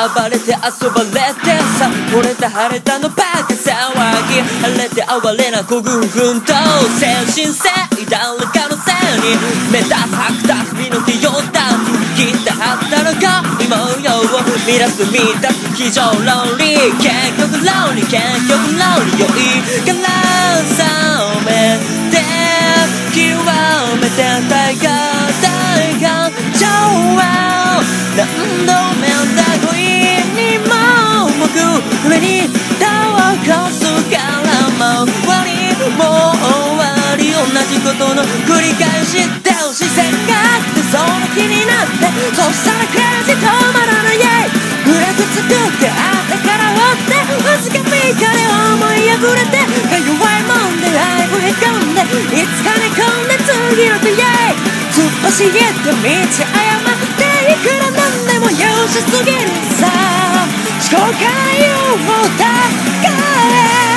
暴れて遊ばれてさ、惚れた晴れたのバカ騒ぎ、晴れて哀れな孤軍奮闘、精神性誰かのせいに目立つ白濁身の手よだ切って働か今よを乱す満たす非常論理、結局論理結局論理良いからさめて極めて大河大河上は何度目だ恋にも僕上にタワー越すから周りも終わり同じことの繰り返しで視線があってその気になってそしたらクレイジー止まらないフラグ作ってあってから追ってわずか3日で思い破れてか弱いもんで愛をへこんでいつか寝込んで次の出会い突っ走って道誤っていくらなんでもよしすぎるさ思考回路を高れ